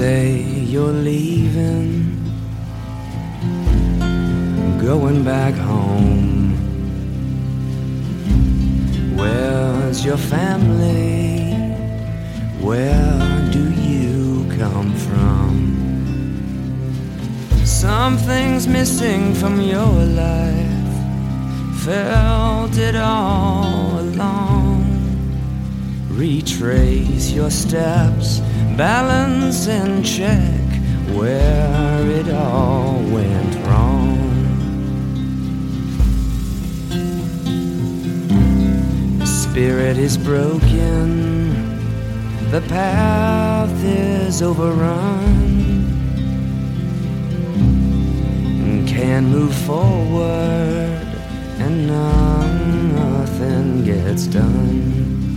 say you're leaving, going back home. Where's your family? Where do you come from? Something's missing from your life. Felt it all along. Retrace your steps, balance and check where it all went wrong. The spirit is broken, the path is overrun, and can't move forward, and nothing gets done.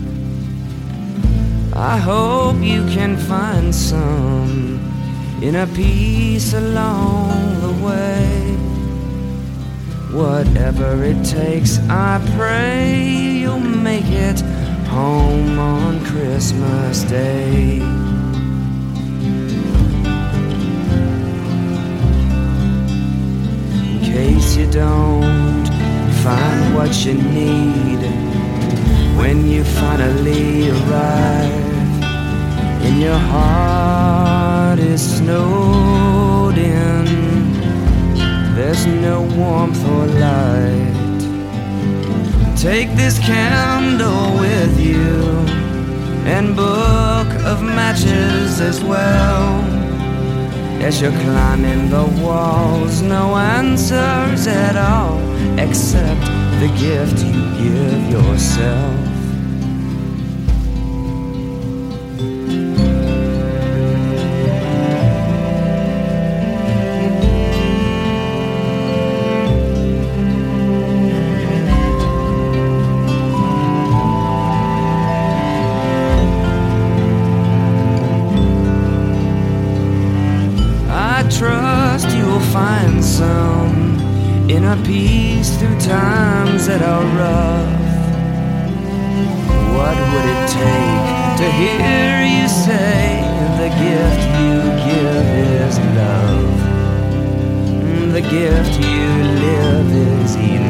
I hope you can find some inner peace along the way. Whatever it takes, I pray you'll make it home on Christmas Day. In case you don't find what you need when you finally arrive, and your heart is snowed in, there's no warmth or light. Take this candle with you, and book of matches as well. As you're climbing the walls, no answers at all, except the gift you give yourself. Trust you'll find some inner peace through times that are rough. What would it take to hear you say the gift you give is love? The gift you live is enough.